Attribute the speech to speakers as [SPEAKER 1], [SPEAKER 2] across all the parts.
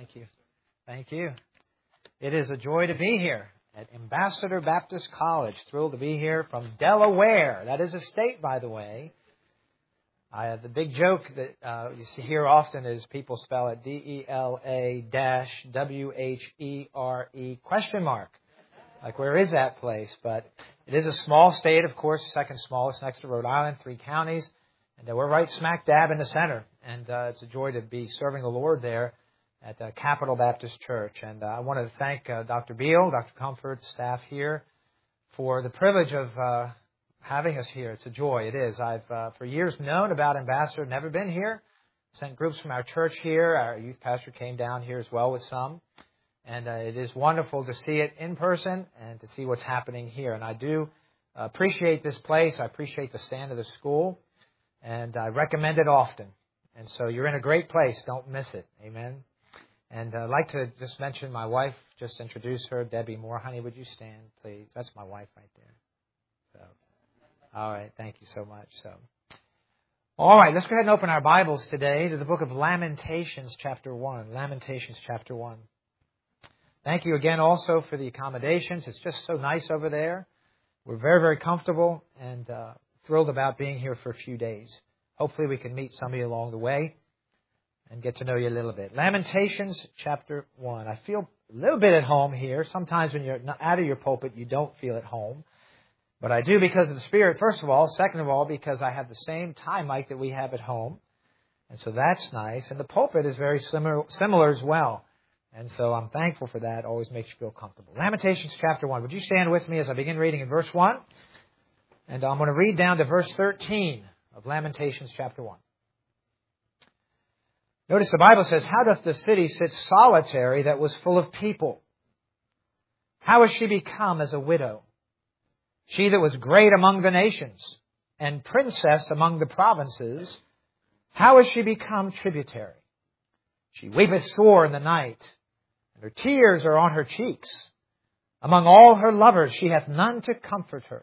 [SPEAKER 1] Thank you. Thank you. It is a joy to be here at Ambassador Baptist College. Thrilled to be here from Delaware. That is a state, by the way. The big joke that you see here often is people spell it DELA-WHERE ? Like, where is that place? But it is a small state, of course, second smallest next to Rhode Island, 3 counties. And we're right smack dab in the center. And it's a joy to be serving the Lord there at Capital Baptist Church. And I want to thank Dr. Beal, Dr. Comfort, staff here, for the privilege of having us here. It's a joy. It is. I've for years known about Ambassador, never been here. Sent groups from our church here. Our youth pastor came down here as well with some. And it is wonderful to see it in person and to see what's happening here. And I do appreciate this place. I appreciate the stand of the school. And I recommend it often. And so you're in a great place. Don't miss it. Amen. And I'd like to just mention my wife, just introduce her, Debbie Moore. Honey, would you stand, please? That's my wife right there. So, all right. Thank you so much. All right. Let's go ahead and open our Bibles today to the book of Lamentations, chapter 1. Lamentations, chapter 1. Thank you again also for the accommodations. It's just so nice over there. We're very, very comfortable and thrilled about being here for a few days. Hopefully we can meet some of you along the way and get to know you a little bit. Lamentations chapter 1. I feel a little bit at home here. Sometimes when you're out of your pulpit, you don't feel at home. But I do because of the Spirit, first of all. Second of all, because I have the same tie mic that we have at home. And so that's nice. And the pulpit is very similar as well. And so I'm thankful for that. Always makes you feel comfortable. Lamentations chapter 1. Would you stand with me as I begin reading in verse 1? And I'm going to read down to verse 13 of Lamentations chapter 1. Notice the Bible says, "How doth the city sit solitary that was full of people? How is she become as a widow? She that was great among the nations, and princess among the provinces, how is she become tributary? She weepeth sore in the night, and her tears are on her cheeks. Among all her lovers she hath none to comfort her.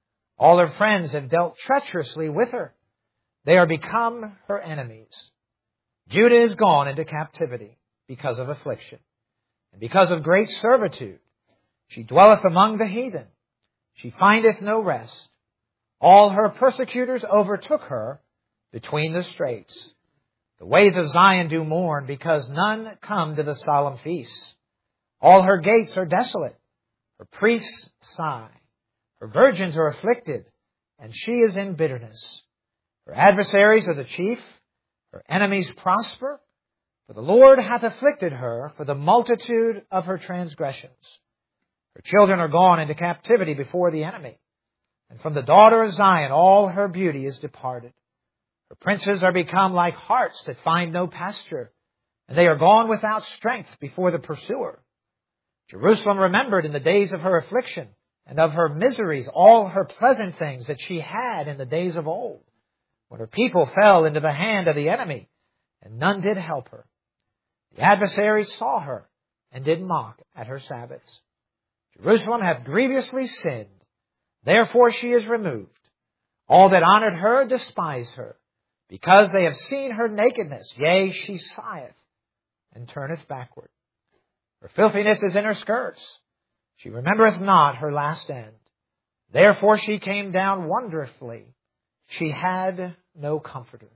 [SPEAKER 1] All her friends have dealt treacherously with her. They are become her enemies. Judah is gone into captivity because of affliction, and because of great servitude. She dwelleth among the heathen. She findeth no rest. All her persecutors overtook her between the straits. The ways of Zion do mourn, because none come to the solemn feasts. All her gates are desolate. Her priests sigh. Her virgins are afflicted, and she is in bitterness. Her adversaries are the chief. Her enemies prosper. For the Lord hath afflicted her for the multitude of her transgressions. Her children are gone into captivity before the enemy. And from the daughter of Zion all her beauty is departed. Her princes are become like harts that find no pasture, and they are gone without strength before the pursuer. Jerusalem remembered in the days of her affliction, and of her miseries all her pleasant things that she had in the days of old, when her people fell into the hand of the enemy, and none did help her. The adversaries saw her, and did mock at her Sabbaths. Jerusalem hath grievously sinned, therefore she is removed. All that honored her despise her, because they have seen her nakedness. Yea, she sigheth, and turneth backward. Her filthiness is in her skirts. She remembereth not her last end. Therefore she came down wonderfully. She had no comforter.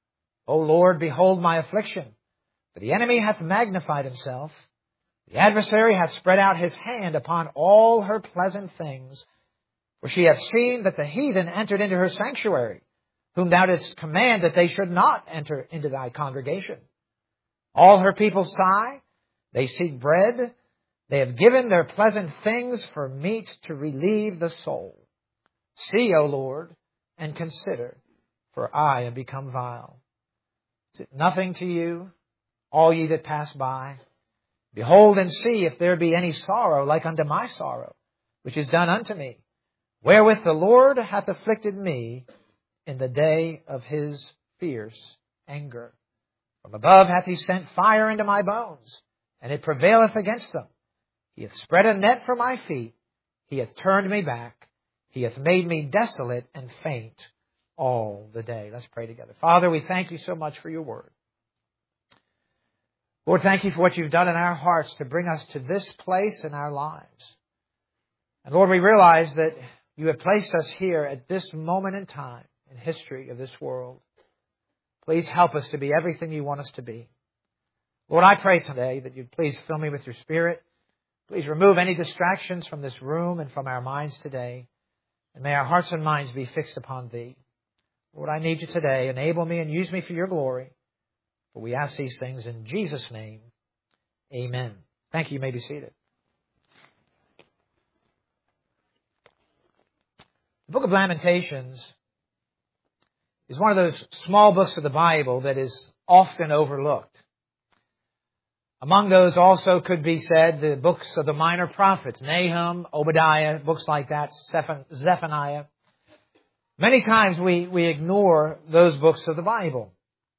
[SPEAKER 1] O Lord, behold my affliction. For the enemy hath magnified himself. The adversary hath spread out his hand upon all her pleasant things. For she hath seen that the heathen entered into her sanctuary, whom thou didst command that they should not enter into thy congregation. All her people sigh. They seek bread. They have given their pleasant things for meat to relieve the soul. See, O Lord, and consider, for I am become vile. Is it nothing to you, all ye that pass by? Behold and see if there be any sorrow like unto my sorrow, which is done unto me, wherewith the Lord hath afflicted me in the day of his fierce anger. From above hath he sent fire into my bones, and it prevaileth against them. He hath spread a net for my feet. He hath turned me back. He hath made me desolate and faint all the day. Let's pray together. Father, we thank you so much for your word. Lord, thank you for what you've done in our hearts to bring us to this place in our lives. And Lord, we realize that you have placed us here at this moment in time in history of this world. Please help us to be everything you want us to be. Lord, I pray today that you'd please fill me with your Spirit. Please remove any distractions from this room and from our minds today. And may our hearts and minds be fixed upon Thee. Lord, I need you today. Enable me and use me for your glory. For we ask these things in Jesus' name. Amen. Thank you. You may be seated. The book of Lamentations is one of those small books of the Bible that is often overlooked. Among those also could be said the books of the minor prophets, Nahum, Obadiah, books like that, Zephaniah. Many times we ignore those books of the Bible.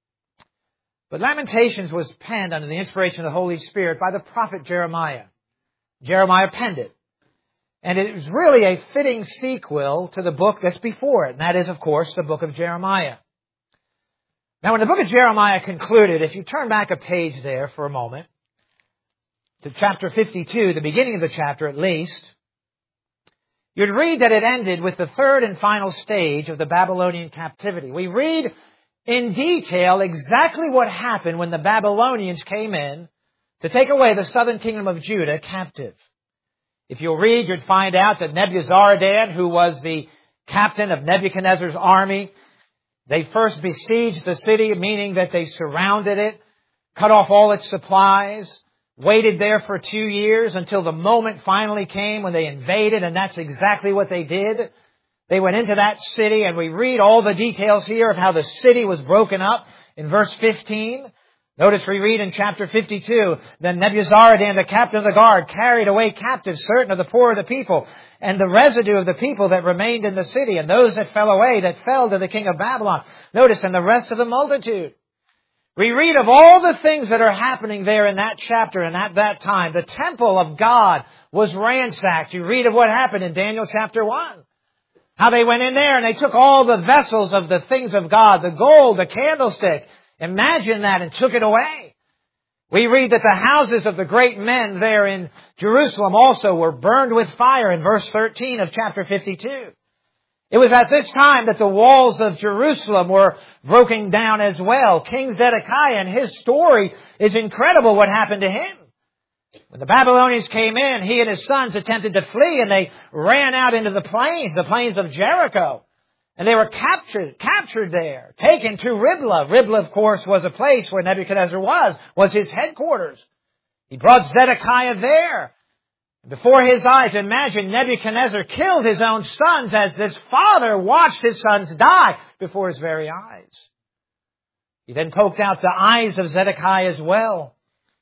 [SPEAKER 1] But Lamentations was penned under the inspiration of the Holy Spirit by the prophet Jeremiah. Jeremiah penned it. And it was really a fitting sequel to the book that's before it. And that is, of course, the book of Jeremiah. Now, when the book of Jeremiah concluded, if you turn back a page there for a moment, to chapter 52, the beginning of the chapter at least, you'd read that it ended with the third and final stage of the Babylonian captivity. We read in detail exactly what happened when the Babylonians came in to take away the southern kingdom of Judah captive. If you'll read, you'd find out that Nebuzaradan, who was the captain of Nebuchadnezzar's army, they first besieged the city, meaning that they surrounded it, cut off all its supplies, waited there for 2 years until the moment finally came when they invaded, and that's exactly what they did. They went into that city, and we read all the details here of how the city was broken up in verse 15. Notice we read in chapter 52, then Nebuzaradan, the captain of the guard, carried away captive certain of the poor of the people, and the residue of the people that remained in the city, and those that fell away, that fell to the king of Babylon. Notice, and the rest of the multitude. We read of all the things that are happening there in that chapter and at that time. The temple of God was ransacked. You read of what happened in Daniel chapter 1. How they went in there and they took all the vessels of the things of God, the gold, the candlestick. Imagine that, and took it away. We read that the houses of the great men there in Jerusalem also were burned with fire in verse 13 of chapter 52. It was at this time that the walls of Jerusalem were broken down as well. King Zedekiah, and his story is incredible what happened to him. When the Babylonians came in, he and his sons attempted to flee, and they ran out into the plains of Jericho. And they were captured there, taken to Riblah. Riblah, of course, was a place where Nebuchadnezzar was his headquarters. He brought Zedekiah there. Before his eyes, imagine Nebuchadnezzar killed his own sons as this father watched his sons die before his very eyes. He then poked out the eyes of Zedekiah as well.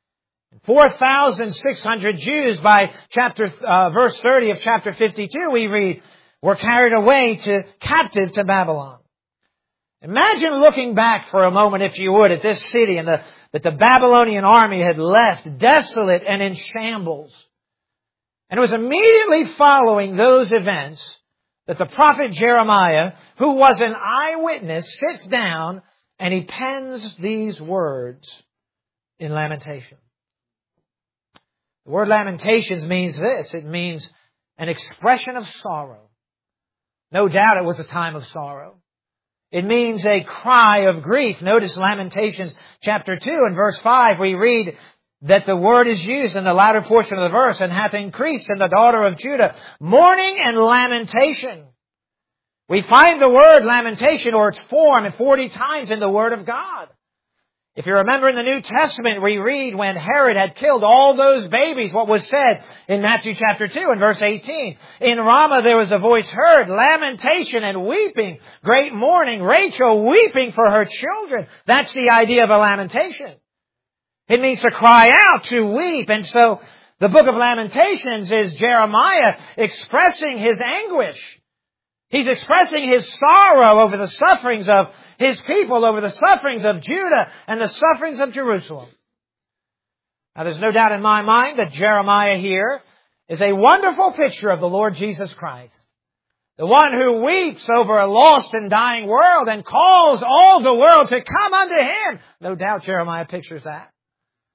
[SPEAKER 1] 4,600 Jews by verse 30 of chapter 52, we read, were carried away captive to Babylon. Imagine looking back for a moment, if you would, at this city and that the Babylonian army had left desolate and in shambles. And it was immediately following those events that the prophet Jeremiah, who was an eyewitness, sits down and he pens these words in Lamentation. The word Lamentations means this. It means an expression of sorrow. No doubt it was a time of sorrow. It means a cry of grief. Notice Lamentations chapter 2 and verse 5. We read that the word is used in the latter portion of the verse, and hath increased in the daughter of Judah mourning and lamentation. We find the word lamentation or its form 40 times in the Word of God. If you remember in the New Testament, we read when Herod had killed all those babies, what was said in Matthew chapter 2 and verse 18. In Ramah there was a voice heard, lamentation and weeping, great mourning, Rachel weeping for her children. That's the idea of a lamentation. It means to cry out, to weep. And so the book of Lamentations is Jeremiah expressing his anguish. He's expressing his sorrow over the sufferings of his people, over the sufferings of Judah and the sufferings of Jerusalem. Now, there's no doubt in my mind that Jeremiah here is a wonderful picture of the Lord Jesus Christ. The one who weeps over a lost and dying world and calls all the world to come unto Him. No doubt Jeremiah pictures that.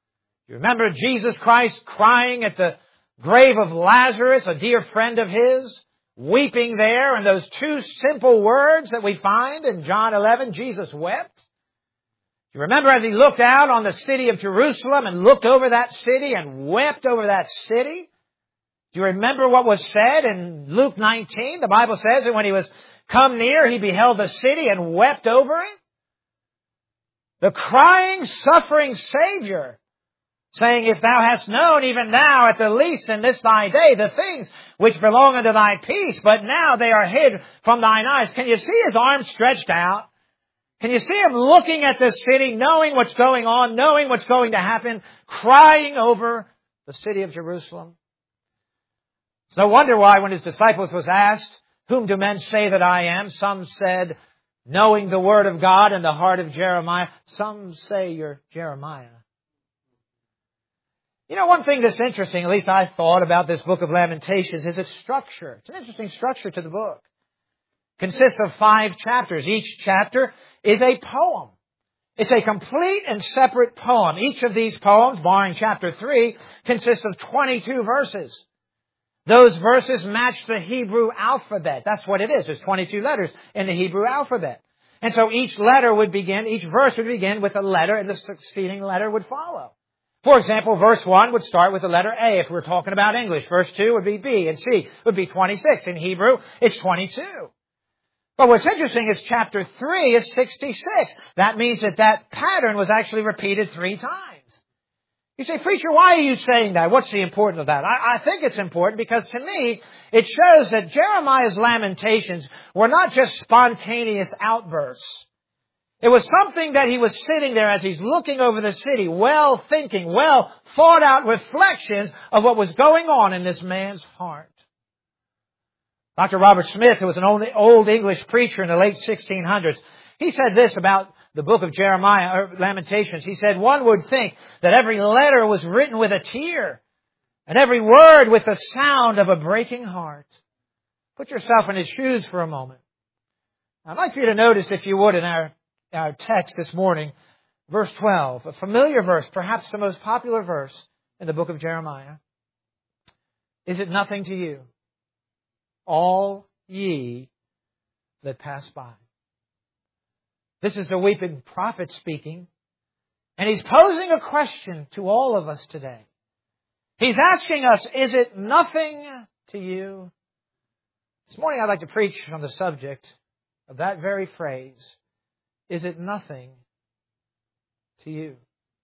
[SPEAKER 1] You remember Jesus Christ crying at the grave of Lazarus, a dear friend of His, weeping there, and those two simple words that we find in John 11, Jesus wept. You remember as He looked out on the city of Jerusalem and looked over that city and wept over that city? Do you remember what was said in Luke 19? The Bible says that when He was come near, He beheld the city and wept over it. The crying, suffering Savior, saying, if thou hast known even now at the least in this thy day the things which belong unto thy peace, but now they are hid from thine eyes. Can you see His arms stretched out? Can you see Him looking at this city, knowing what's going on, knowing what's going to happen, crying over the city of Jerusalem? It's no wonder why when His disciples was asked, whom do men say that I am? Some said, knowing the Word of God and the heart of Jeremiah. Some say you're Jeremiah. You know, one thing that's interesting, at least I thought about this book of Lamentations, is its structure. It's an interesting structure to the book. It consists of 5 chapters. Each chapter is a poem. It's a complete and separate poem. Each of these poems, barring chapter 3, consists of 22 verses. Those verses match the Hebrew alphabet. That's what it is. There's 22 letters in the Hebrew alphabet. And so each verse would begin with a letter, and the succeeding letter would follow. For example, verse 1 would start with the letter A if we're talking about English. Verse 2 would be B, and C would be 26. In Hebrew, it's 22. But what's interesting is chapter 3 is 66. That means that pattern was actually repeated 3 times. You say, preacher, why are you saying that? What's the importance of that? I think it's important because to me, it shows that Jeremiah's lamentations were not just spontaneous outbursts. It was something that he was sitting there as he's looking over the city, well thinking, well thought out reflections of what was going on in this man's heart. Dr. Robert Smith, who was an old English preacher in the late 1600s, he said this about the book of Jeremiah, or Lamentations. He said, one would think that every letter was written with a tear, and every word with the sound of a breaking heart. Put yourself in his shoes for a moment. I'd like for you to notice, if you would, in our text this morning, verse 12, a familiar verse, perhaps the most popular verse in the book of Jeremiah. Is it nothing to you, all ye that pass by? This is the weeping prophet speaking, and he's posing a question to all of us today. He's asking us, is it nothing to you? This morning I'd like to preach on the subject of that very phrase. Is it nothing to you?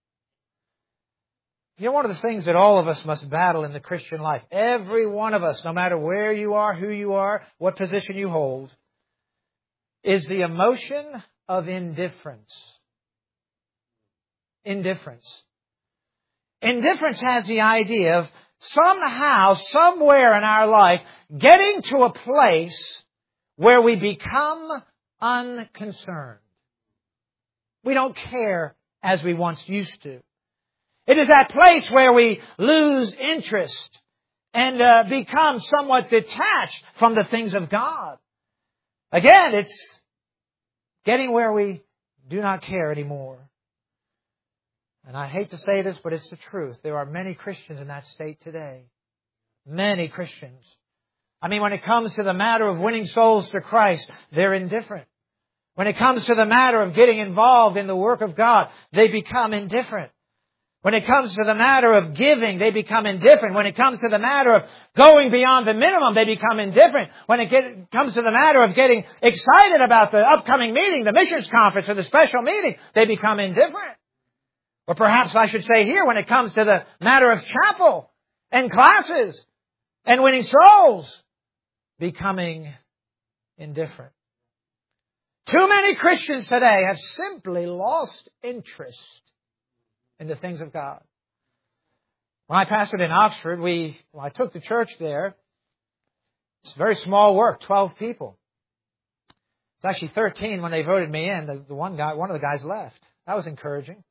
[SPEAKER 1] You know, one of the things that all of us must battle in the Christian life, every one of us, no matter where you are, who you are, what position you hold, is the emotion of indifference. Indifference. Indifference has the idea of somehow, somewhere in our life, getting to a place where we become unconcerned. We don't care as we once used to. It is that place where we lose interest and become somewhat detached from the things of God. Again, it's getting where we do not care anymore. And I hate to say this, but it's the truth. There are many Christians in that state today. Many Christians. I mean, when it comes to the matter of winning souls to Christ, they're indifferent. When it comes to the matter of getting involved in the work of God, they become indifferent. When it comes to the matter of giving, they become indifferent. When it comes to the matter of going beyond the minimum, they become indifferent. When it comes to the matter of getting excited about the upcoming meeting, the missions conference, or the special meeting, they become indifferent. Or perhaps I should say here, when it comes to the matter of chapel and classes and winning souls, becoming indifferent. Too many Christians today have simply lost interest in the things of God. When I pastored in Oxford, I took the church there. It's very small work, 12 people. It's actually 13 when they voted me in. One of the guys left. That was encouraging.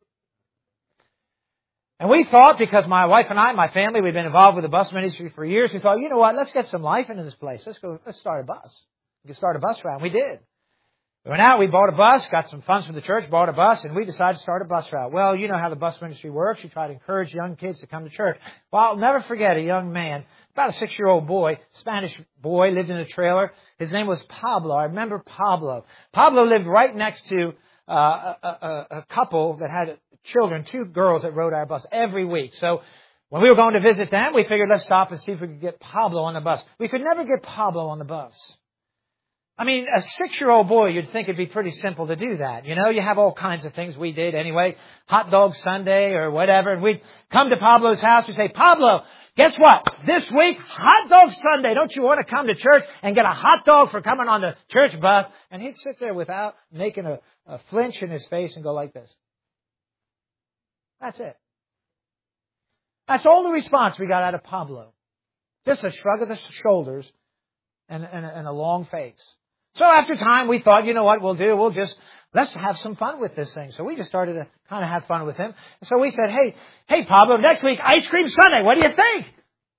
[SPEAKER 1] And we thought, because my wife and I, my family, we've been involved with the bus ministry for years, we thought, you know what, let's get some life into this place. Let's start a bus. We could start a bus route. We did. We went out, we bought a bus, got some funds from the church, bought a bus, and we decided to start a bus route. Well, you know how the bus ministry works. You try to encourage young kids to come to church. Well, I'll never forget a young man, about a 6-year-old boy, Spanish boy, lived in a trailer. His name was Pablo. I remember Pablo. Pablo lived right next to a couple that had children, 2 girls that rode our bus every week. So when we were going to visit them, we figured let's stop and see if we could get Pablo on the bus. We could never get Pablo on the bus. I mean, a 6-year-old boy, you'd think it'd be pretty simple to do that. You know, you have all kinds of things we did anyway. Hot dog Sunday or whatever. And we'd come to Pablo's house and say, Pablo, guess what? This week, hot dog Sunday. Don't you want to come to church and get a hot dog for coming on the church bus? And he'd sit there without making a flinch in his face and go like this. That's it. That's all the response we got out of Pablo. Just a shrug of the shoulders and a long face. So after time, we thought, you know what we'll do? Let's have some fun with this thing. So we just started to kind of have fun with him. So we said, hey, Pablo, next week, Ice Cream Sunday. What do you think?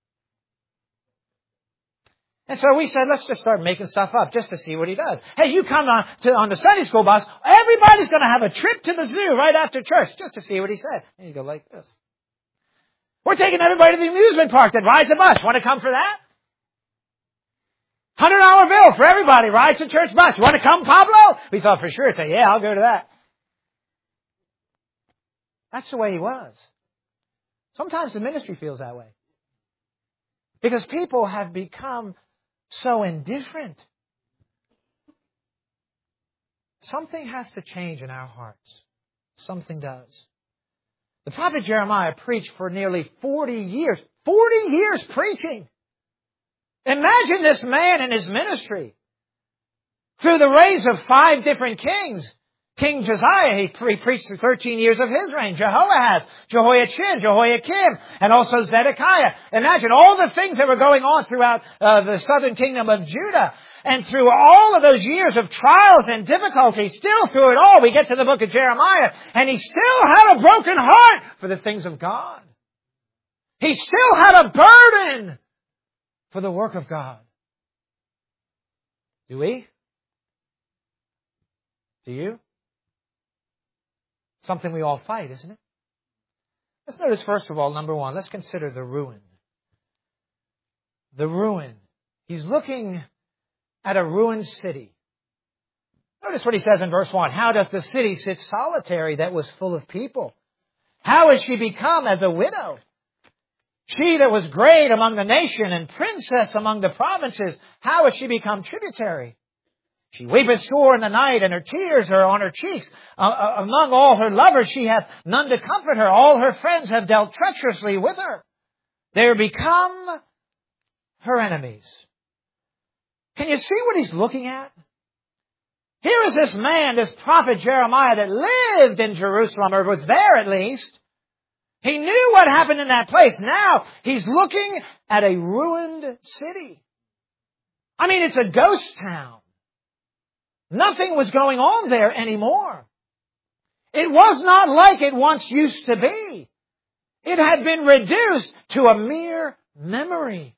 [SPEAKER 1] And so we said, let's just start making stuff up just to see what he does. Hey, you come on the Sunday school bus. Everybody's going to have a trip to the zoo right after church just to see what he said. And you go like this. We're taking everybody to the amusement park that rides a bus. Want to come for that? $100 bill for everybody rides a church bus. You want to come, Pablo? We thought for sure. Say, yeah, I'll go to that. That's the way he was. Sometimes the ministry feels that way. Because people have become so indifferent. Something has to change in our hearts. Something does. The prophet Jeremiah preached for nearly 40 years. 40 years preaching. Imagine this man in his ministry. Through the reigns of 5 different kings. King Josiah, he preached through 13 years of his reign. Jehoahaz, Jehoiachin, Jehoiakim, and also Zedekiah. Imagine all the things that were going on throughout the southern kingdom of Judah. And through all of those years of trials and difficulties, still through it all, we get to the book of Jeremiah, and he still had a broken heart for the things of God. He still had a burden for the work of God. Do we? Do you? Something we all fight, isn't it? Let's notice, first of all, number 1, let's consider the ruin. The ruin. He's looking at a ruined city. Notice what he says in verse 1. How doth the city sit solitary that was full of people? How is she become as a widow? She that was great among the nation and princess among the provinces, how has she become tributary? She weepeth sore in the night, and her tears are on her cheeks. Among all her lovers she hath none to comfort her. All her friends have dealt treacherously with her. They are become her enemies. Can you see what he's looking at? Here is this man, this prophet Jeremiah, that lived in Jerusalem, or was there at least. He knew what happened in that place. Now he's looking at a ruined city. I mean, it's a ghost town. Nothing was going on there anymore. It was not like it once used to be. It had been reduced to a mere memory.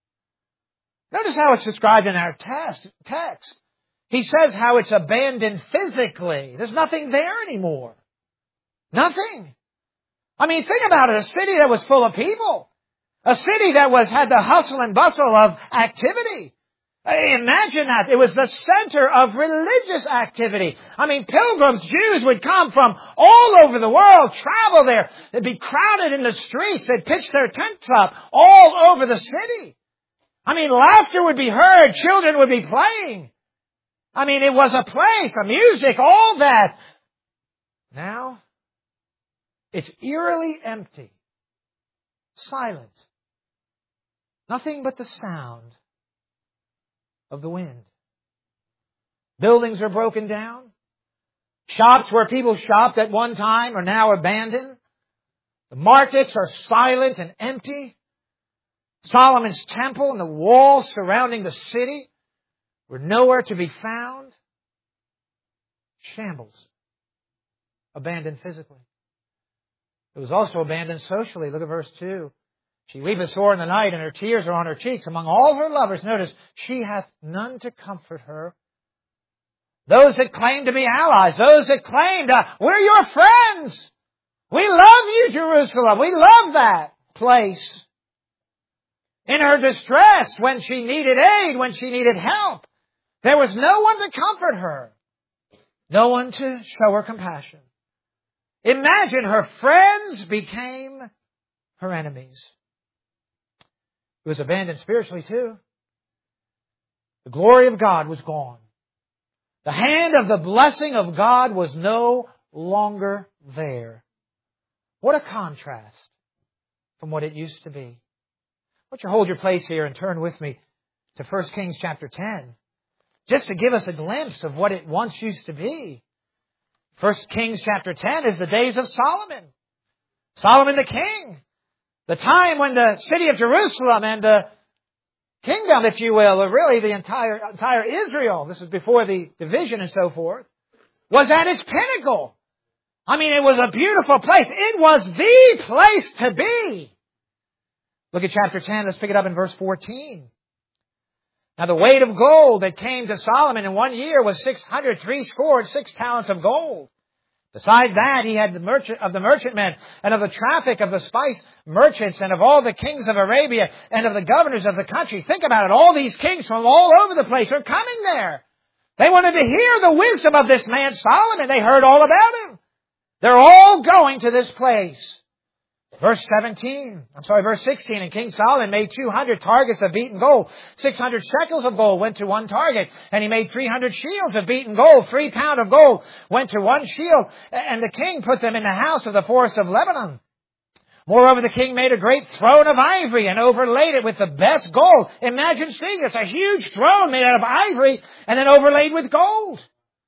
[SPEAKER 1] Notice how it's described in our text. He says how it's abandoned physically. There's nothing there anymore. Nothing. I mean, think about it. A city that was full of people. A city that had the hustle and bustle of activity. Imagine that. It was the center of religious activity. I mean, pilgrims, Jews would come from all over the world, travel there. They'd be crowded in the streets. They'd pitch their tents up all over the city. I mean, laughter would be heard. Children would be playing. I mean, it was a place, a music, all that. Now, it's eerily empty. Silent. Nothing but the sound of the wind. Buildings are broken down. Shops where people shopped at one time are now abandoned. The markets are silent and empty. Solomon's temple and the walls surrounding the city were nowhere to be found. Shambles. Abandoned physically. It was also abandoned socially. Look at verse 2. She weepeth sore in the night, and her tears are on her cheeks. Among all her lovers, notice, she hath none to comfort her. Those that claim to be allies. Those that claimed, we're your friends. We love you, Jerusalem. We love that place. In her distress, when she needed aid, when she needed help, there was no one to comfort her. No one to show her compassion. Imagine her friends became her enemies. She was abandoned spiritually too. The glory of God was gone. The hand of the blessing of God was no longer there. What a contrast from what it used to be. I want you to hold your place here and turn with me to 1 Kings chapter 10, just to give us a glimpse of what it once used to be. 1 Kings chapter 10 is the days of Solomon. Solomon the king. The time when the city of Jerusalem and the kingdom, if you will, or really the entire Israel, this was before the division and so forth, was at its pinnacle. I mean, it was a beautiful place. It was the place to be. Look at chapter 10. Let's pick it up in verse 14. Now the weight of gold that came to Solomon in 1 year was 606 talents of gold. Besides that, he had the merchantmen and of the traffic of the spice merchants and of all the kings of Arabia and of the governors of the country. Think about it. All these kings from all over the place are coming there. They wanted to hear the wisdom of this man Solomon. They heard all about him. They're all going to this place. Verse 16, and King Solomon made 200 targets of beaten gold. 600 shekels of gold went to one target. And he made 300 shields of beaten gold. 3 pounds of gold went to one shield. And the king put them in the house of the forest of Lebanon. Moreover, the king made a great throne of ivory and overlaid it with the best gold. Imagine seeing this, a huge throne made out of ivory and then overlaid with gold.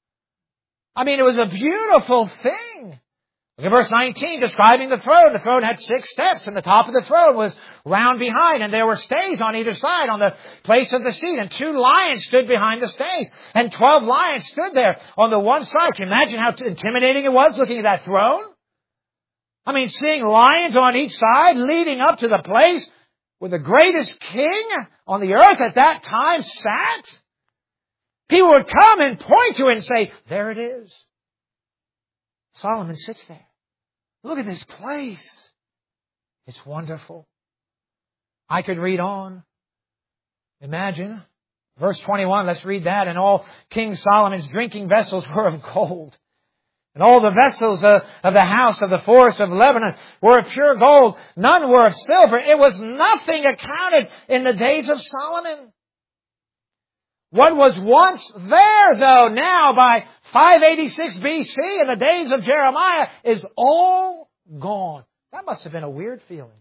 [SPEAKER 1] I mean, it was a beautiful thing. Look at verse 19, describing the throne. The throne had 6 steps, and the top of the throne was round behind, and there were stays on either side on the place of the seat, and 2 lions stood behind the stays, and 12 lions stood there on the one side. Can you imagine how intimidating it was looking at that throne? I mean, seeing lions on each side leading up to the place where the greatest king on the earth at that time sat. People would come and point to it and say, there it is. Solomon sits there. Look at this place. It's wonderful. I could read on. Imagine. Verse 21, let's read that. And all King Solomon's drinking vessels were of gold. And all the vessels of the house of the forest of Lebanon were of pure gold. None were of silver. It was nothing accounted in the days of Solomon. What was once there, though, now by 586 BC in the days of Jeremiah is all gone. That must have been a weird feeling.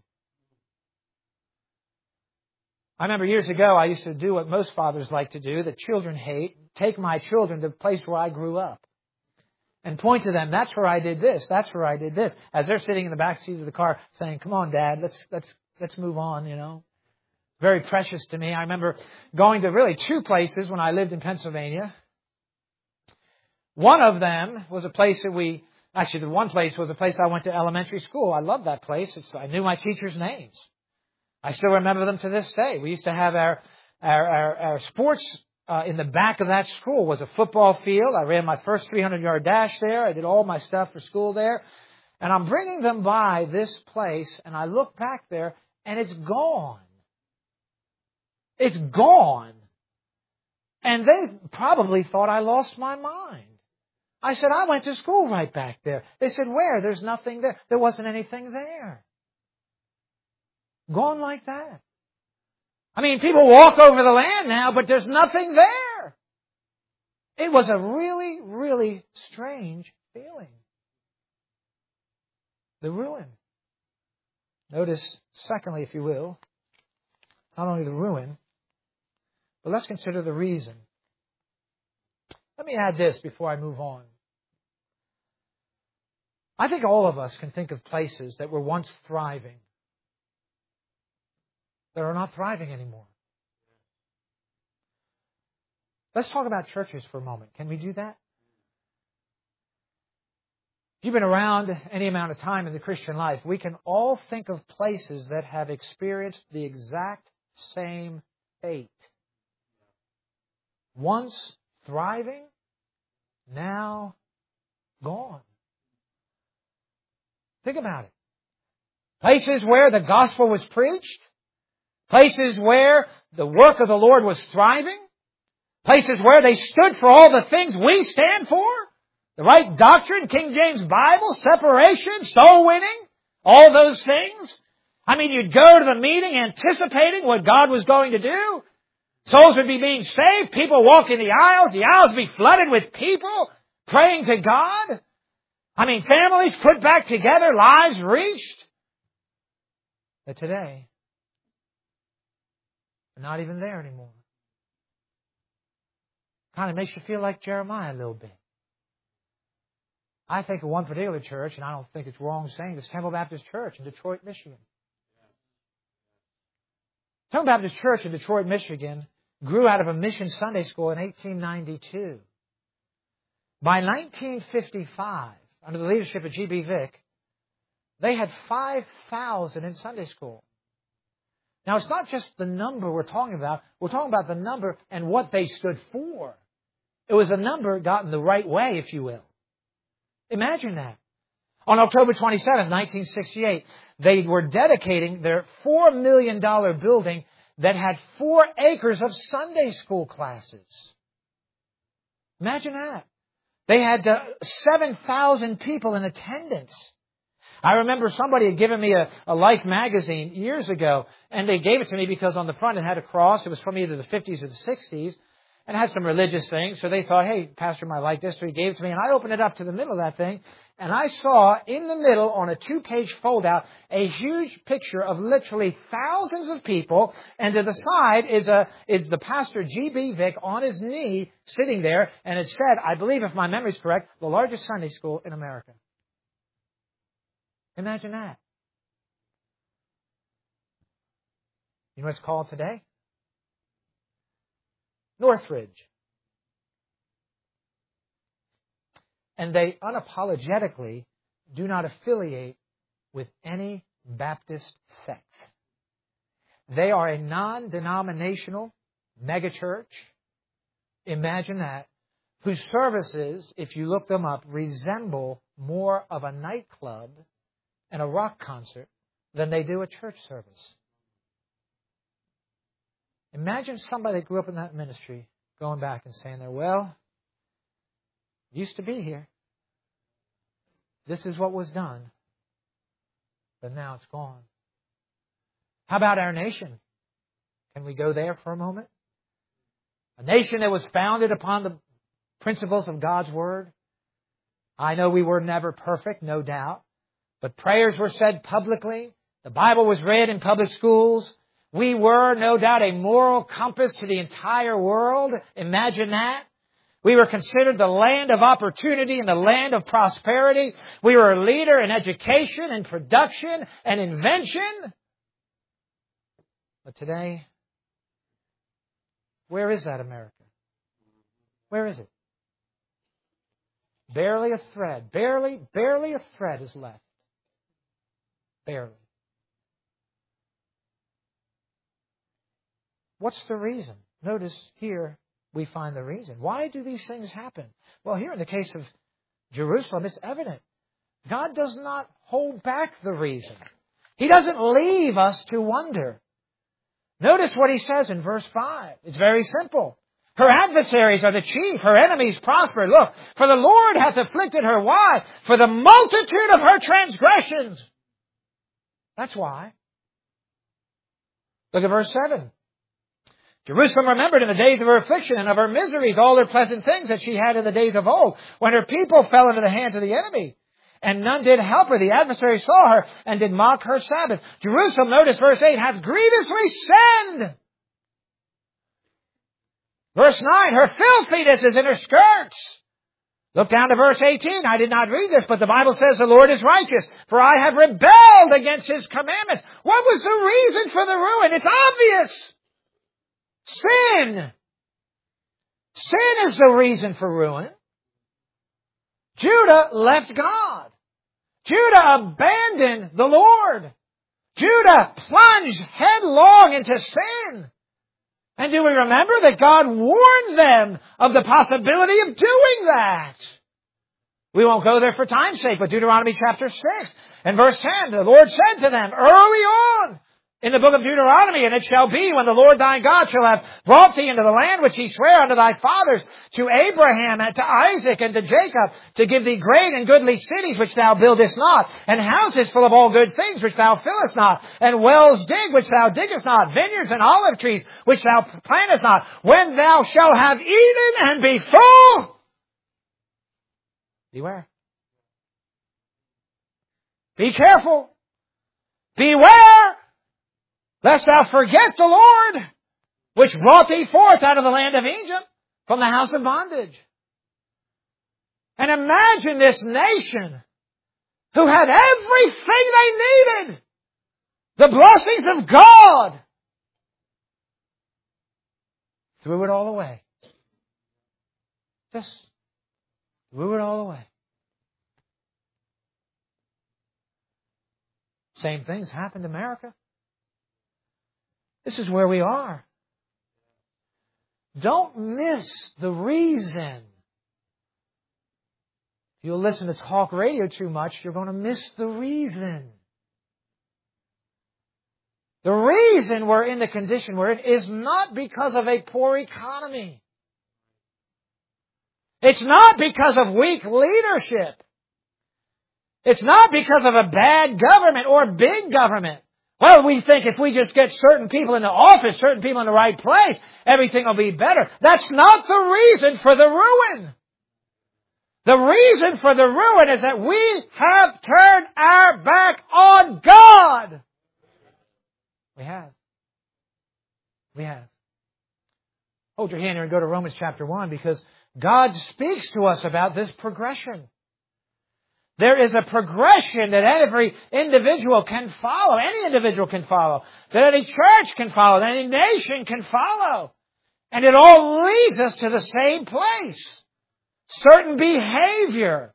[SPEAKER 1] I remember years ago I used to do what most fathers like to do, that children hate, take my children to the place where I grew up and point to them, that's where I did this, that's where I did this, as they're sitting in the back seat of the car saying, come on, Dad, let's move on, you know. Very precious to me. I remember going to really 2 places when I lived in Pennsylvania. One of them was a place that the one place was a place I went to elementary school. I loved that place. I knew my teachers' names. I still remember them to this day. We used to have our sports in the back of that school was a football field. I ran my first 300-yard dash there. I did all my stuff for school there. And I'm bringing them by this place, and I look back there, and it's gone. It's gone. And they probably thought I lost my mind. I said, I went to school right back there. They said, where? There's nothing there. There wasn't anything there. Gone like that. I mean, people walk over the land now, but there's nothing there. It was a really, really strange feeling. The ruin. Notice, secondly, if you will, not only the ruin, but let's consider the reason. Let me add this before I move on. I think all of us can think of places that were once thriving that are not thriving anymore. Let's talk about churches for a moment. Can we do that? If you've been around any amount of time in the Christian life, we can all think of places that have experienced the exact same fate. Once thriving, now gone. Think about it. Places where the gospel was preached, places where the work of the Lord was thriving, places where they stood for all the things we stand for, the right doctrine, King James Bible, separation, soul winning, all those things. I mean, you'd go to the meeting anticipating what God was going to do. Souls would be being saved, people walking the aisles would be flooded with people praying to God. I mean, families put back together, lives reached. But today, we're not even there anymore. Kind of makes you feel like Jeremiah a little bit. I think of one particular church, and I don't think it's wrong saying this, Temple Baptist Church in Detroit, Michigan. Temple Baptist Church in Detroit, Michigan grew out of a mission Sunday school in 1892. By 1955, under the leadership of G.B. Vick, they had 5,000 in Sunday school. Now, it's not just the number we're talking about. We're talking about the number and what they stood for. It was a number gotten the right way, if you will. Imagine that. On October 27, 1968, they were dedicating their $4 million building that had 4 acres of Sunday school classes. Imagine that. They had 7,000 people in attendance. I remember somebody had given me a Life magazine years ago, and they gave it to me because on the front it had a cross. It was from either the 50s or the 60s, and it had some religious things. So they thought, hey, Pastor might like this, so he gave it to me. And I opened it up to the middle of that thing, and I saw in the middle on a 2-page foldout a huge picture of literally thousands of people, and to the side is the pastor G.B. Vick on his knee sitting there, and it said, I believe if my memory is correct, the largest Sunday school in America. Imagine that. You know what it's called today? Northridge. And they unapologetically do not affiliate with any Baptist sect. They are a non-denominational megachurch. Imagine that. Whose services, if you look them up, resemble more of a nightclub and a rock concert than they do a church service. Imagine somebody that grew up in that ministry going back and saying there, well, used to be here. This is what was done. But now it's gone. How about our nation? Can we go there for a moment? A nation that was founded upon the principles of God's Word. I know we were never perfect, no doubt. But prayers were said publicly. The Bible was read in public schools. We were, no doubt, a moral compass to the entire world. Imagine that. We were considered the land of opportunity and the land of prosperity. We were a leader in education and production and invention. But today, where is that America? Where is it? Barely a thread. Barely a thread is left. Barely. What's the reason? Notice here we find the reason. Why do these things happen? Well, here in the case of Jerusalem, it's evident. God does not hold back the reason. He doesn't leave us to wonder. Notice what he says in verse 5. It's very simple. Her adversaries are the chief. Her enemies prosper. Look, for the Lord hath afflicted her. Why? For the multitude of her transgressions. That's why. Look at verse 7. Jerusalem remembered in the days of her affliction and of her miseries all her pleasant things that she had in the days of old, when her people fell into the hands of the enemy. And none did help her. The adversary saw her and did mock her Sabbath. Jerusalem, notice verse 8, hath grievously sinned. Verse 9, her filthiness is in her skirts. Look down to verse 18. I did not read this, but the Bible says the Lord is righteous, for I have rebelled against His commandments. What was the reason for the ruin? It's obvious. Sin. Sin is the reason for ruin. Judah left God. Judah abandoned the Lord. Judah plunged headlong into sin. And do we remember that God warned them of the possibility of doing that? We won't go there for time's sake, but Deuteronomy chapter 6 and verse 10, the Lord said to them early on in the book of Deuteronomy, and it shall be when the Lord thy God shall have brought thee into the land which he sware unto thy fathers, to Abraham and to Isaac and to Jacob, to give thee great and goodly cities which thou buildest not, and houses full of all good things which thou fillest not, and wells dig which thou diggest not, vineyards and olive trees which thou plantest not, when thou shalt have eaten and be full. Beware. Be careful. Beware, lest thou forget the Lord, which brought thee forth out of the land of Egypt, from the house of bondage. And imagine this nation who had everything they needed. The blessings of God. Threw it all away. Just threw it all away. Same things happened to America. This is where we are. Don't miss the reason. If you'll listen to talk radio too much, you're going to miss the reason. The reason we're in the condition we're in is not because of a poor economy. It's not because of weak leadership. It's not because of a bad government or big government. Well, we think if we just get certain people in the office, certain people in the right place, everything will be better. That's not the reason for the ruin. The reason for the ruin is that we have turned our back on God. We have. We have. Hold your hand here and go to Romans chapter 1, because God speaks to us about this progression. There is a progression that every individual can follow. Any individual can follow. That any church can follow. That any nation can follow. And it all leads us to the same place. Certain behavior.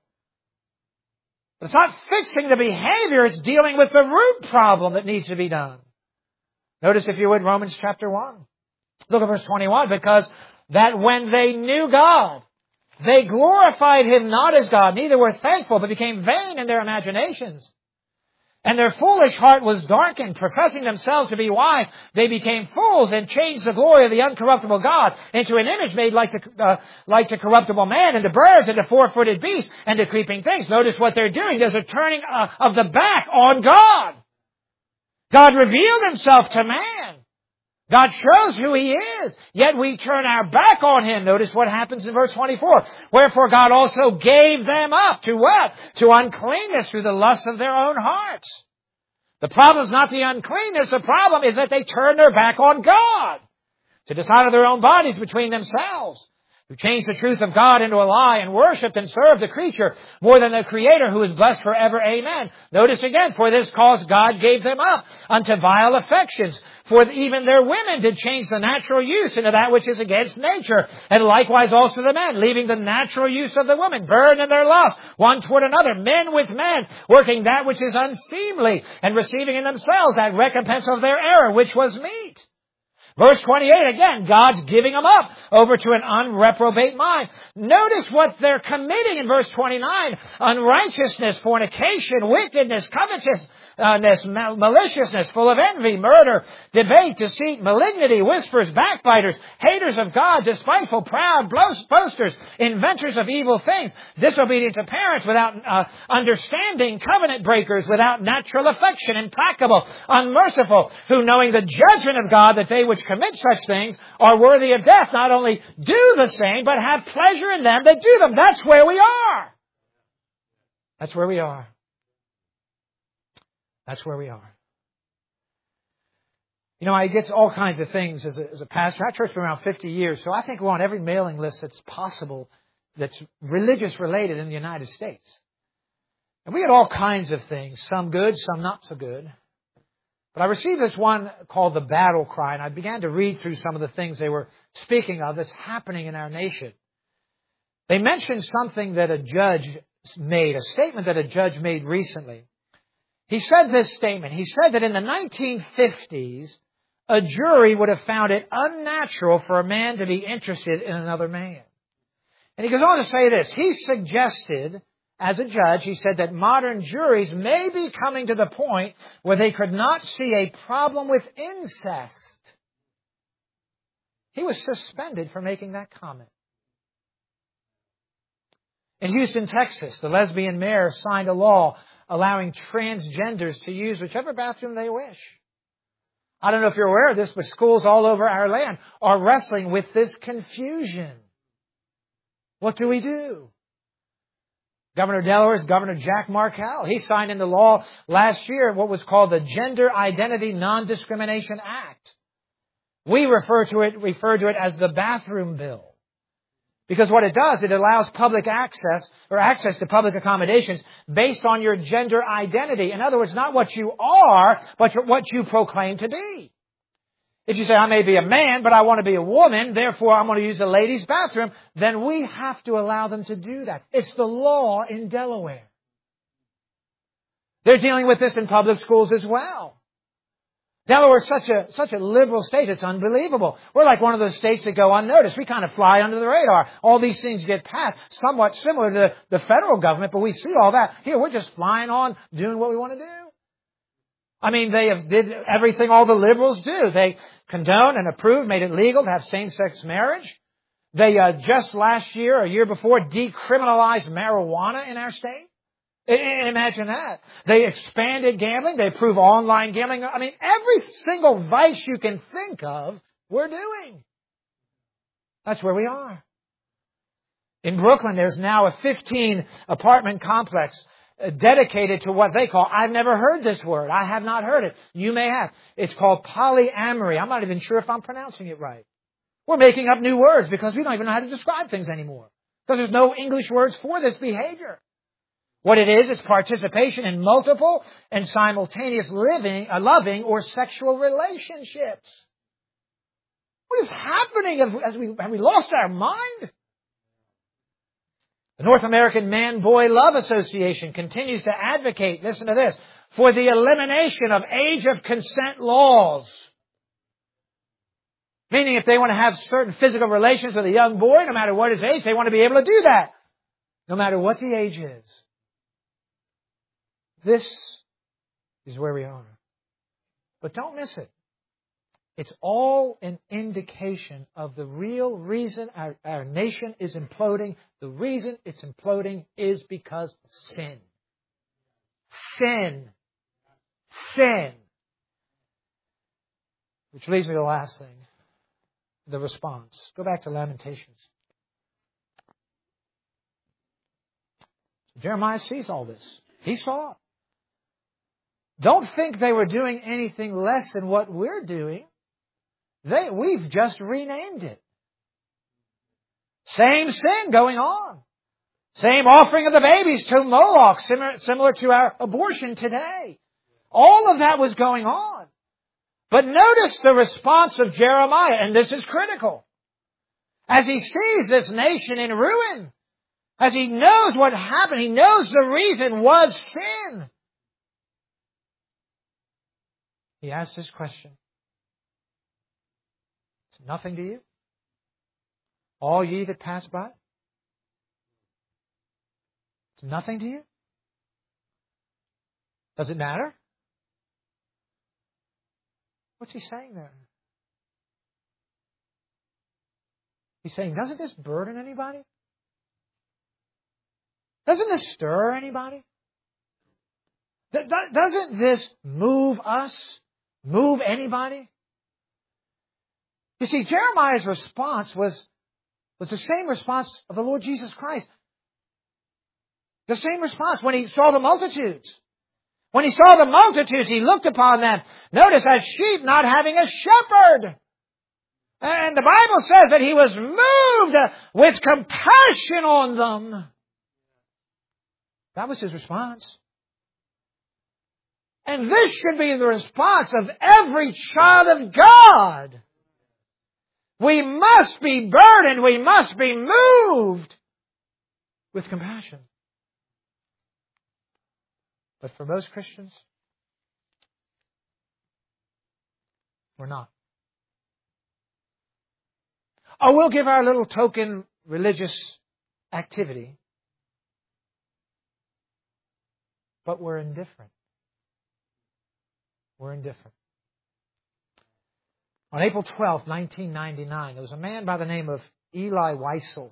[SPEAKER 1] It's not fixing the behavior. It's dealing with the root problem that needs to be done. Notice, if you would, Romans chapter 1. Look at verse 21. Because that when they knew God, they glorified Him not as God, neither were thankful, but became vain in their imaginations. And their foolish heart was darkened. Professing themselves to be wise, they became fools and changed the glory of the uncorruptible God into an image made like to corruptible man, and to birds, and to four-footed beasts, and to creeping things. Notice what they're doing. There's a turning of the back on God. God revealed Himself to man. God shows who He is, yet we turn our back on Him. Notice what happens in verse 24. Wherefore God also gave them up to what? To uncleanness through the lust of their own hearts. The problem is not the uncleanness. The problem is that they turn their back on God to dishonor their own bodies between themselves, who changed the truth of God into a lie and worshipped and served the creature more than the Creator, who is blessed forever. Amen. Notice again, for this cause God gave them up unto vile affections. For even their women did change the natural use into that which is against nature. And likewise also the men, leaving the natural use of the woman, burned in their lust, one toward another, men with men, working that which is unseemly, and receiving in themselves that recompense of their error, which was meat. Verse 28, again, God's giving them up over to an unreprobate mind. Notice what they're committing in verse 29. Unrighteousness, fornication, wickedness, covetousness, maliciousness, full of envy, murder, debate, deceit, malignity, whisperers, backbiters, haters of God, despiteful, proud, boasters, inventors of evil things, disobedient to parents, without understanding, covenant breakers, without natural affection, implacable, unmerciful, who knowing the judgment of God, that they which commit such things are worthy of death, not only do the same, but have pleasure in them that do them. That's where we are. That's where we are. That's where we are. You know, I get all kinds of things as a pastor. Our church has been around 50 years, so I think we're on every mailing list that's possible that's religious related in the United States. And we get all kinds of things, some good, some not so good. But I received this one called The Battle Cry, and I began to read through some of the things they were speaking of that's happening in our nation. They mentioned something that a judge made, a statement that a judge made recently. He said this statement. He said that in the 1950s, a jury would have found it unnatural for a man to be interested in another man. And he goes on to say this. He suggested, as a judge, he said that modern juries may be coming to the point where they could not see a problem with incest. He was suspended for making that comment. In Houston, Texas, the lesbian mayor signed a law allowing transgenders to use whichever bathroom they wish. I don't know if you're aware of this, but schools all over our land are wrestling with this confusion. What do we do? Governor of Delaware is Governor Jack Markell. He signed into law last year what was called the Gender Identity Non-Discrimination Act. We refer to it as the bathroom bill. Because what it does, it allows public access or access to public accommodations based on your gender identity. In other words, not what you are, but what you proclaim to be. If you say, I may be a man, but I want to be a woman, therefore I'm going to use a ladies' bathroom, then we have to allow them to do that. It's the law in Delaware. They're dealing with this in public schools as well. Delaware is such a liberal state, it's unbelievable. We're like one of those states that go unnoticed. We kind of fly under the radar. All these things get passed, somewhat similar to the federal government, but we see all that. Here, we're just flying on, doing what we want to do. I mean, they did everything all the liberals do. They condoned and approved, made it legal to have same-sex marriage. They just last year, or a year before, decriminalized marijuana in our state. Imagine that. They expanded gambling. They approved online gambling. I mean, every single vice you can think of, we're doing. That's where we are. In Brooklyn, there's now a 15-apartment complex dedicated to what they call, I've never heard this word. I have not heard it. You may have. It's called polyamory. I'm not even sure if I'm pronouncing it right. We're making up new words because we don't even know how to describe things anymore. Because there's no English words for this behavior. What it is participation in multiple and simultaneous loving or sexual relationships. What is happening? Have we lost our mind? The North American Man-Boy Love Association continues to advocate, listen to this, for the elimination of age of consent laws. Meaning if they want to have certain physical relations with a young boy, no matter what his age, they want to be able to do that. No matter what the age is. This is where we are. But don't miss it. It's all an indication of the real reason our nation is imploding. The reason it's imploding is because of sin. Sin. Sin. Which leads me to the last thing. The response. Go back to Lamentations. Jeremiah sees all this. He saw it. Don't think they were doing anything less than what we're doing. We've just renamed it. Same sin going on. Same offering of the babies to Moloch, similar to our abortion today. All of that was going on. But notice the response of Jeremiah, and this is critical. As he sees this nation in ruin, as he knows what happened, he knows the reason was sin. He asks this question. It's nothing to you? All ye that pass by? It's nothing to you? Does it matter? What's he saying there? He's saying, doesn't this burden anybody? Doesn't this stir anybody? Doesn't this move us? Move anybody? You see, Jeremiah's response was the same response of the Lord Jesus Christ. The same response when he saw the multitudes. When he saw the multitudes, he looked upon them, notice, as sheep not having a shepherd. And the Bible says that he was moved with compassion on them. That was his response. And this should be the response of every child of God. We must be burdened. We must be moved with compassion. But for most Christians, we're not. Oh, we'll give our little token religious activity. But we're indifferent. We're indifferent. On April 12, 1999, there was a man by the name of Eli Wiesel.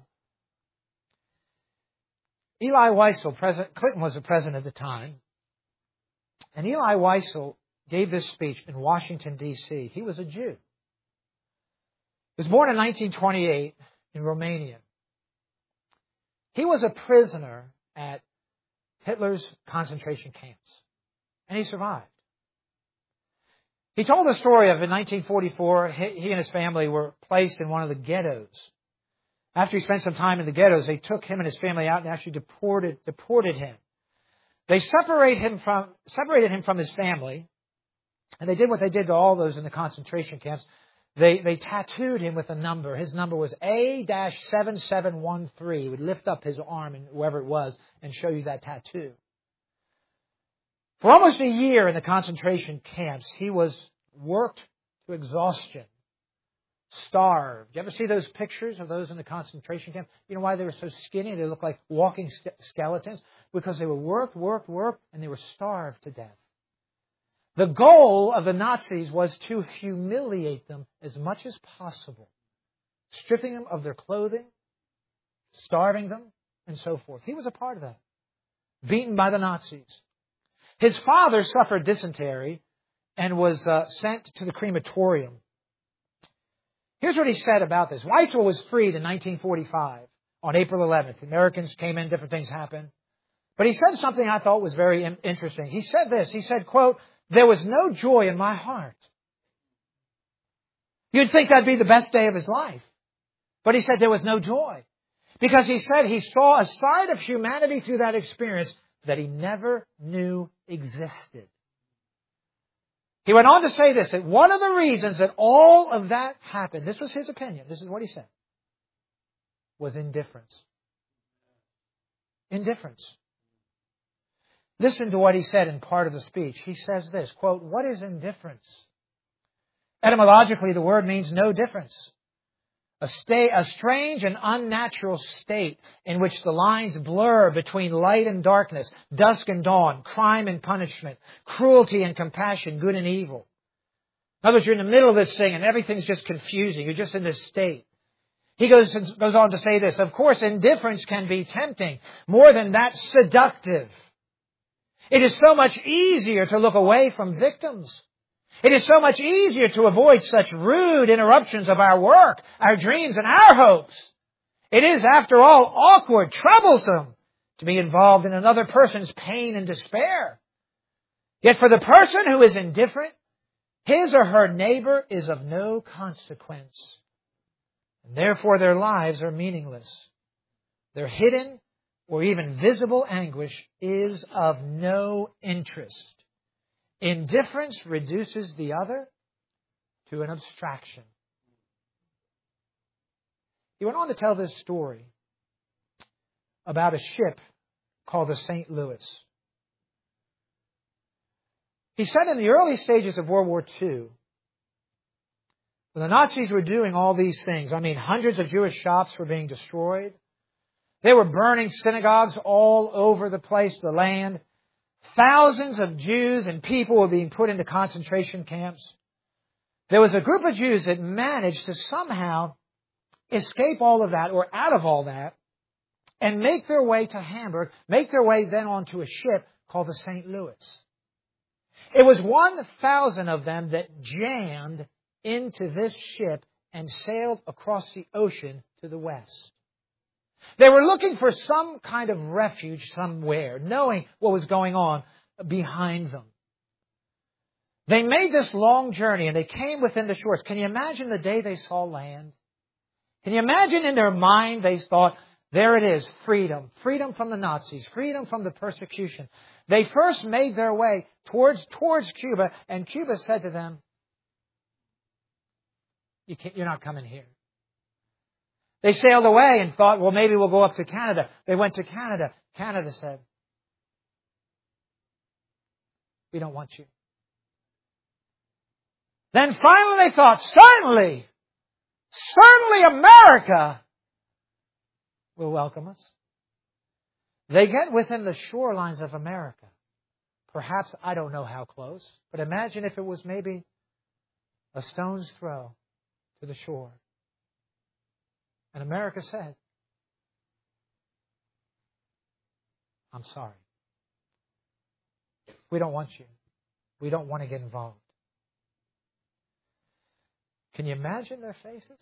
[SPEAKER 1] Eli Wiesel, Clinton was the president at the time, and Eli Wiesel gave this speech in Washington, D.C. He was a Jew. He was born in 1928 in Romania. He was a prisoner at Hitler's concentration camps, and he survived. He told the story of in 1944, he and his family were placed in one of the ghettos. After he spent some time in the ghettos, they took him and his family out and actually deported him. They separated him from his family, and they did what they did to all those in the concentration camps. They tattooed him with a number. His number was A-7713. He would lift up his arm, and whoever it was, and show you that tattoo. For almost a year in the concentration camps, he was worked to exhaustion, starved. You ever see those pictures of those in the concentration camp? You know why they were so skinny? They looked like walking skeletons? Because they were worked, and they were starved to death. The goal of the Nazis was to humiliate them as much as possible, stripping them of their clothing, starving them, and so forth. He was a part of that, beaten by the Nazis. His father suffered dysentery and was sent to the crematorium. Here's what he said about this. Wiesel was freed in 1945 on April 11th. The Americans came in, different things happened. But he said something I thought was very interesting. He said this. He said, quote, "There was no joy in my heart." You'd think that'd be the best day of his life. But he said there was no joy. Because he said he saw a side of humanity through that experience that he never knew existed. He went on to say this, that one of the reasons that all of that happened, this was his opinion, this is what he said, was indifference. Indifference. Listen to what he said in part of the speech. He says this, quote, "What is indifference? Etymologically, the word means no difference. A strange and unnatural state in which the lines blur between light and darkness, dusk and dawn, crime and punishment, cruelty and compassion, good and evil. In other words, you're in the middle of this thing and everything's just confusing. You're just in this state." He goes on to say this, "Of course, indifference can be tempting. More than that, seductive. It is so much easier to look away from victims. It is so much easier to avoid such rude interruptions of our work, our dreams, and our hopes. It is, after all, awkward, troublesome to be involved in another person's pain and despair. Yet for the person who is indifferent, his or her neighbor is of no consequence. And therefore their lives are meaningless. Their hidden or even visible anguish is of no interest. Indifference reduces the other to an abstraction." He went on to tell this story about a ship called the St. Louis. He said in the early stages of World War II, when the Nazis were doing all these things, hundreds of Jewish shops were being destroyed. They were burning synagogues all over the place, the land. Thousands of Jews and people were being put into concentration camps. There was a group of Jews that managed to somehow escape all of that, or out of all that, and make their way to Hamburg, make their way then onto a ship called the St. Louis. It was 1,000 of them that jammed into this ship and sailed across the ocean to the west. They were looking for some kind of refuge somewhere, knowing what was going on behind them. They made this long journey and they came within the shores. Can you imagine the day they saw land? Can you imagine in their mind they thought, there it is, freedom. Freedom from the Nazis, freedom from the persecution. They first made their way towards Cuba, and Cuba said to them, "You're not coming here." They sailed away and thought, well, maybe we'll go up to Canada. They went to Canada. Canada said, "We don't want you." Then finally they thought, Certainly America will welcome us. They get within the shorelines of America. Perhaps, I don't know how close, but imagine if it was maybe a stone's throw to the shore. And America said, I'm sorry. We don't want you. We don't want to get involved. Can you imagine their faces?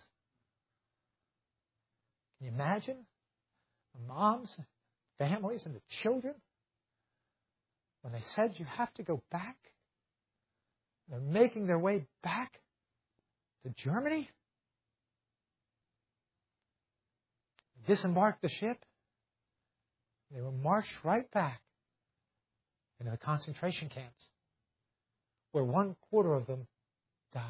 [SPEAKER 1] Can you imagine the moms, families, and the children when they said you have to go back? They're making their way back to Germany. Disembarked the ship. They were marched right back into the concentration camps, where 1/4 of them died.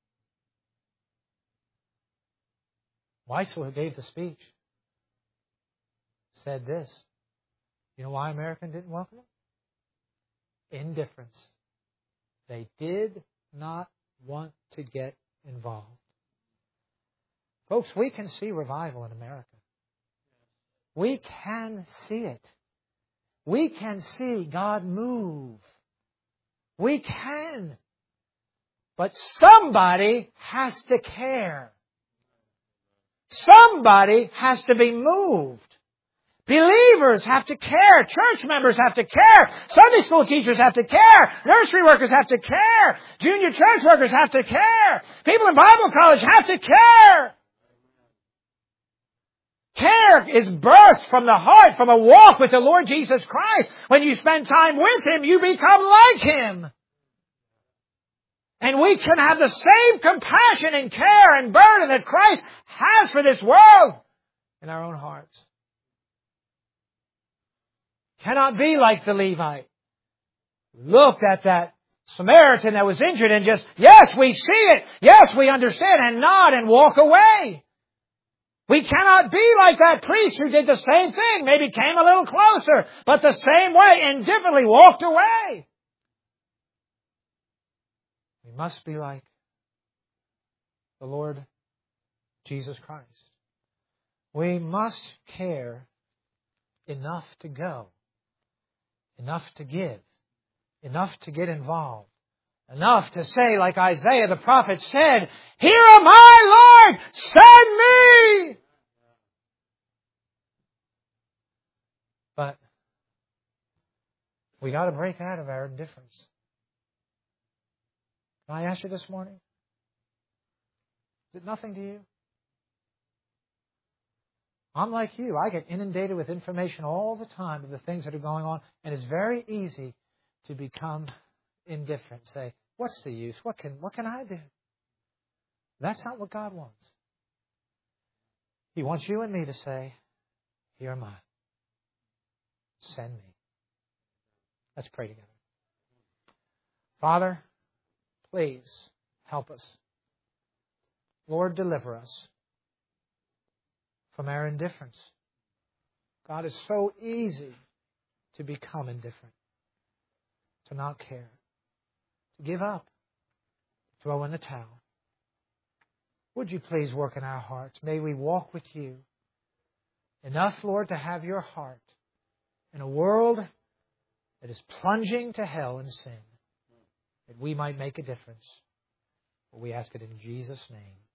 [SPEAKER 1] Weissel, who gave the speech, said this. You know why America didn't welcome them? Indifference. They did not want to get involved. Folks, we can see revival in America. We can see it. We can see God move. We can. But somebody has to care. Somebody has to be moved. Believers have to care. Church members have to care. Sunday school teachers have to care. Nursery workers have to care. Junior church workers have to care. People in Bible college have to care. Care is birthed from the heart, from a walk with the Lord Jesus Christ. When you spend time with Him, you become like Him. And we can have the same compassion and care and burden that Christ has for this world in our own hearts. Cannot be like the Levite. Looked at that Samaritan that was injured and just, yes, we see it. Yes, we understand, and nod and walk away. We cannot be like that priest who did the same thing, maybe came a little closer, but the same way, indifferently walked away. We must be like the Lord Jesus Christ. We must care enough to go, enough to give, enough to get involved, enough to say, like Isaiah the prophet said, "Here am I, Lord, send me!" But we got to break out of our indifference. Can I ask you this morning? Is it nothing to you? I'm like you. I get inundated with information all the time of the things that are going on, and it's very easy to become indifferent. Say, what's the use? What can I do? That's not what God wants. He wants you and me to say, "Here am I. Send me." Let's pray together. Father, please help us. Lord, deliver us from our indifference. God, it's so easy to become indifferent, to not care, to give up, throw in the towel. Would you please work in our hearts? May we walk with you enough, Lord, to have your heart in a world that is plunging to hell and sin, that we might make a difference. We ask it in Jesus' name.